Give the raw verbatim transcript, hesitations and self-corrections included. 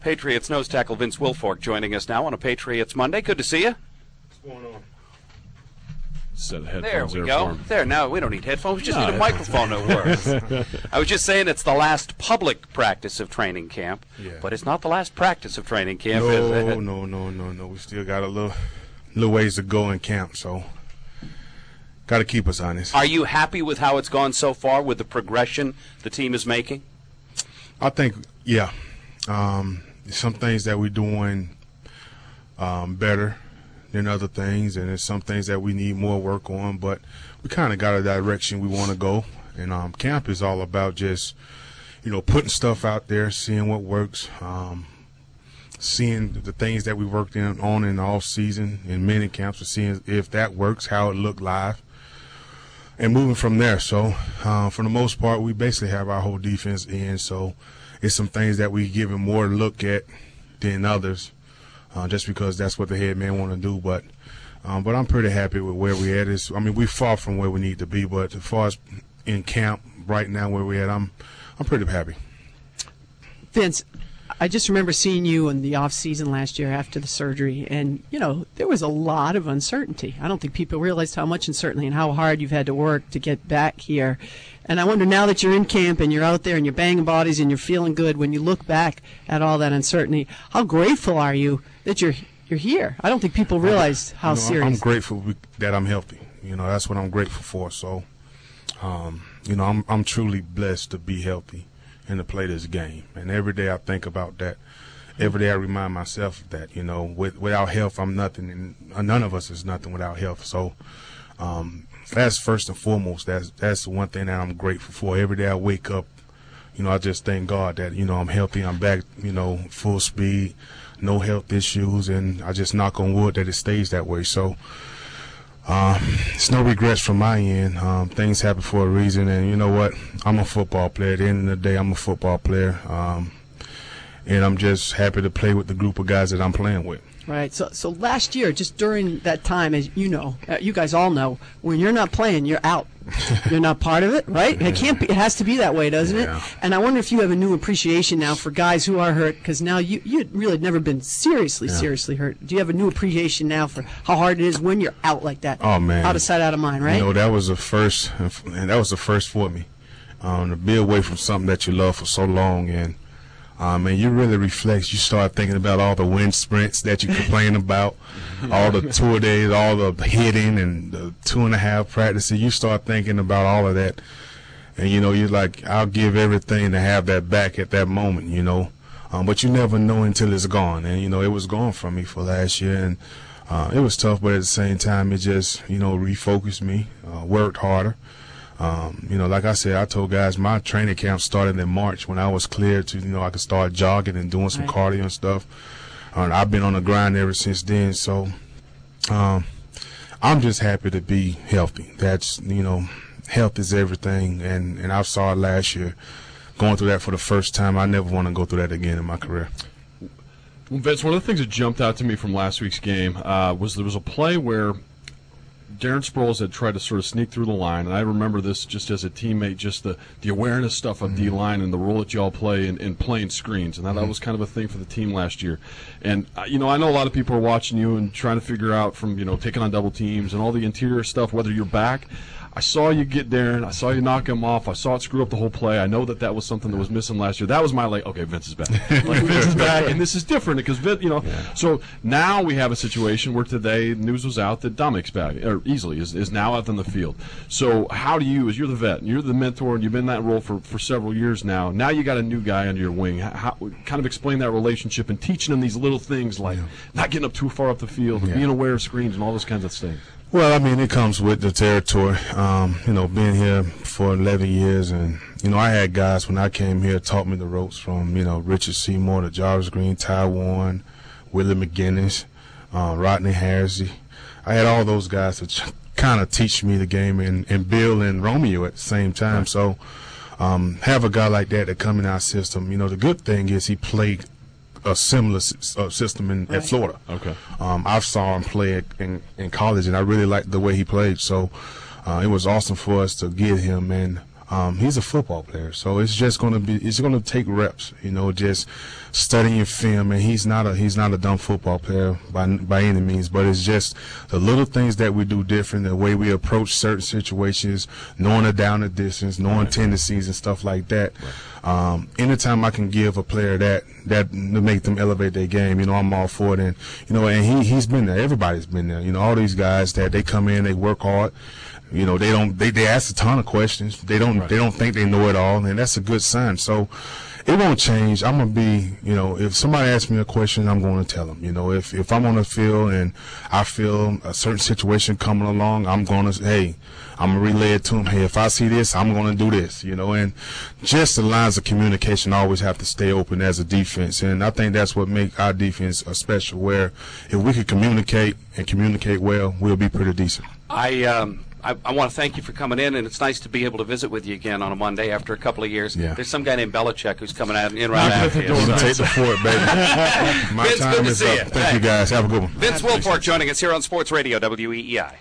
Patriots nose tackle Vince Wilfork joining us now on a Patriots Monday. Good to see you. What's going on? Set of headphones there we there go. for him. There, now we don't need headphones. We just No, need a microphone that works. I was just saying it's the last public practice of training camp, Yeah. but it's not the last practice of training camp, No, is it? no, no, no, no. We still got a little, little ways to go in camp, so got to keep us honest. Are you happy with how it's gone so far, with the progression the team is making? I think, yeah. Um, some things that we're doing um, better than other things, and there's some things that we need more work on, but we kind of got a direction we want to go. And um, camp is all about just, you know, putting stuff out there, seeing what works, um, seeing the things that we worked in on in the off season in mini camps, and seeing if that works, how it looked live, and moving from there. So uh, for the most part, we basically have our whole defense in, so it's some things that we give it more look at than others, uh, just because that's what the head man want to do. But um, but I'm pretty happy with where we're at. It's, I mean, we're far from where we need to be, but as far as in camp right now where we're at, I'm I'm pretty happy. Vince, I just remember seeing you in the off season last year after the surgery, and you know there was a lot of uncertainty. I don't think people realized how much uncertainty and how hard you've had to work to get back here. And I wonder, now that you're in camp and you're out there and you're banging bodies and you're feeling good, when you look back at all that uncertainty, how grateful are you that you're you're here? I don't think people realize how you know, serious. I'm grateful that I'm healthy. You know, that's what I'm grateful for. So, um, you know, I'm I'm truly blessed to be healthy and to play this game. And every day I think about that. Every day I remind myself of that. You know, with, without health, I'm nothing, and none of us is nothing without health. So, um, that's first and foremost. That's that's the one thing that I'm grateful for. Every day I wake up, you know, I just thank God that, you know, I'm healthy. I'm back, you know, full speed, no health issues, and I just knock on wood that it stays that way. So, um, it's no regrets from my end. Um, things happen for a reason, and you know what? I'm a football player. At the end of the day, I'm a football player, um, and I'm just happy to play with the group of guys that I'm playing with. Right. So, so last year, just during that time, as you know, uh, you guys all know, when you're not playing, you're out. You're not part of it, right? Yeah. It can't be. It has to be that way, doesn't Yeah. it? And I wonder if you have a new appreciation now for guys who are hurt, because now you you really had never been seriously, Yeah. seriously hurt. Do you have a new appreciation now for how hard it is when you're out like that? Oh man, out of sight, out of mind, right? You know, that was the first, and that was the first for me, um, to be away from something that you love for so long, and. Um, and you really reflect. You start thinking about all the wind sprints that you complain about, all the tour days, all the hitting, and the two and a half practices. You start thinking about all of that, and you know, you're like, I'll give everything to have that back at that moment, you know. Um, but you never know until it's gone, and you know, it was gone from me for last year, and uh, it was tough. But at the same time, it just, you know, refocused me, uh, worked harder. Um, you know, like I said, I told guys my training camp started in March when I was cleared to, you know, I could start jogging and doing some Right. cardio and stuff. Uh, I've been on the grind ever since then. So um, I'm just happy to be healthy. That's, you know, health is everything. And, and I saw it last year going through that for the first time. I never want to go through that again in my career. Well, Vince, one of the things that jumped out to me from last week's game uh, was there was a play where Darren Sproles had tried to sort of sneak through the line, and I remember this just as a teammate, just the, the awareness stuff of mm-hmm. D-line and the role that y'all play in, in playing screens, and that, mm-hmm. that was kind of a thing for the team last year. And, uh, you know, I know a lot of people are watching you and trying to figure out from, you know, taking on double teams and all the interior stuff, whether you're back. I saw you get Darren. I saw you knock him off. I saw it screw up the whole play. I know that that was something that was missing last year. That was my, like, okay, Vince is back. Like, Vince is back, and this is different because, Vince, you know. Yeah. So now we have a situation where today news was out that Dominic's back, or easily is, is now out on the field. So how do you, as you're the vet, and you're the mentor, and you've been in that role for, for several years now, now you got a new guy under your wing. How, kind of explain that relationship and teaching him these little things like yeah. not getting up too far up the field, and yeah. being aware of screens and all those kinds of things. Well, I mean, it comes with the territory. Um, you know, being here for eleven years, and you know, I had guys when I came here taught me the ropes from you know Richard Seymour to Jarvis Green, Ty Warren, Willie McGinnis, uh, Rodney Harrisy. I had all those guys to ch- kind of teach me the game, and, and Bill and Romeo at the same time. Right. So, um, have a guy like that that come in our system. You know, the good thing is he played a similar uh, system in right. at Florida. Okay. Um, I saw him play in, in college, and I really liked the way he played. So uh, it was awesome for us to get him. And Um, he's a football player, so it's just going to be it's going to take reps, you know, just studying film. And he's not a he's not a dumb football player by by any means, but it's just the little things that we do different, the way we approach certain situations, knowing the down the distance, knowing right. tendencies and stuff like that. Right. Um, anytime I can give a player that that to make them elevate their game, you know, I'm all for it. And you know, and he he's been there. Everybody's been there. You know, all these guys that they come in, they work hard. You know, they don't they, they ask a ton of questions. They don't right. they don't think they know it all, and that's a good sign. So it won't change. I'm gonna be, you know, if somebody asks me a question, I'm going to tell them. You know, if if I'm on the field and I feel a certain situation coming along, I'm going to say, hey, I'm gonna relay it to them. Hey, if I see this, I'm going to do this. You know, and just the lines of communication always have to stay open as a defense, and I think that's what makes our defense a special. Where if we could communicate and communicate well, we'll be pretty decent. I um. I, I want to thank you for coming in, and it's nice to be able to visit with you again on a Monday after a couple of years. Yeah. There's some guy named Belichick who's coming out in right after you. Take the fort, baby. My Vince, time good to is see up. you. Thank Hey. you, guys. Have a good one. Vince Wilfork joining us here on Sports Radio W E E I.